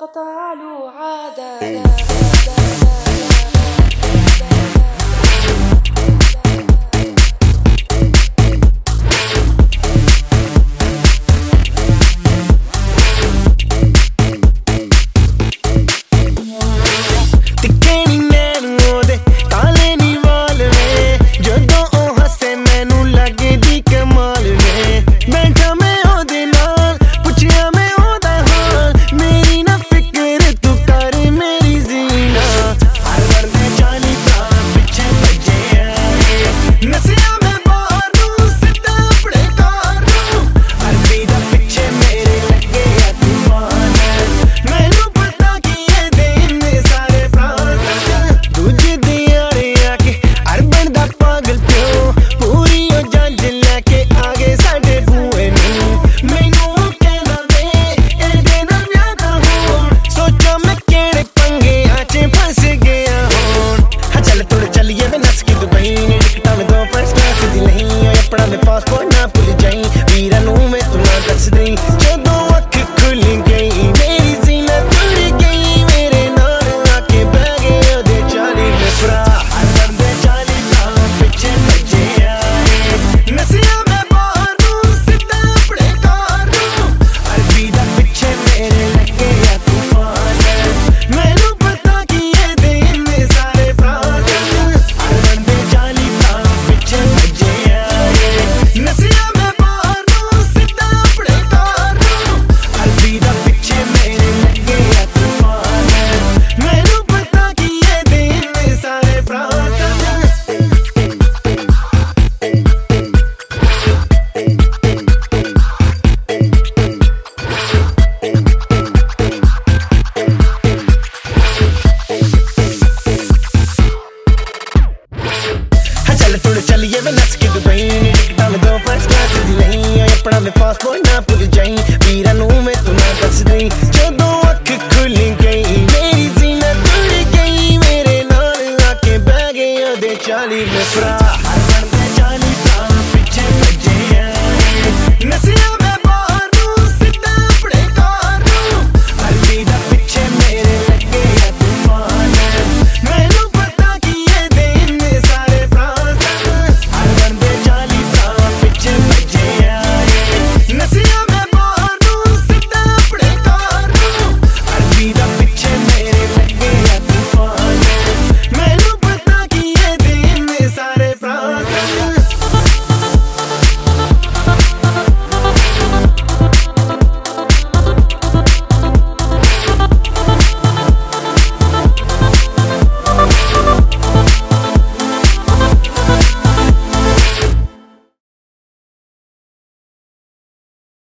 تعالوا عادة passport ना भूल जाई वीरा नू मैं तू ना दस दई जदों अख खुल गई मेरी सीना तुड़ गई मेरे नाल आके बह गए ओदे चाली में भरा बंदे चाली ना पिछे भजे आए नसिया मैं बाहर नू सीधा अपने कार नू अरबी दा पिछे मेरे लगे या तूफान मैनू पता कि ये दिन सारे प्राण बंदे चाली ना पिछे भजे नसिया मैं बाहर नू सीधा अपने कार नू अरबी दा पिछे मेरे लगे या तूफान मैनू पता कि ये दिन सारे प्राण चल थोड़े चलिए मैं नस के दुबई टिकटा में दो फर्स्ट क्लास दी नहीं अपना में पासपोर्ट ना भूल जाई वीरा नू मैं तू ना दस दई जदों अख खुल गई मेरी सीना तुड़ गई मेरे नाल आके बह गए ओदे चाली में भरा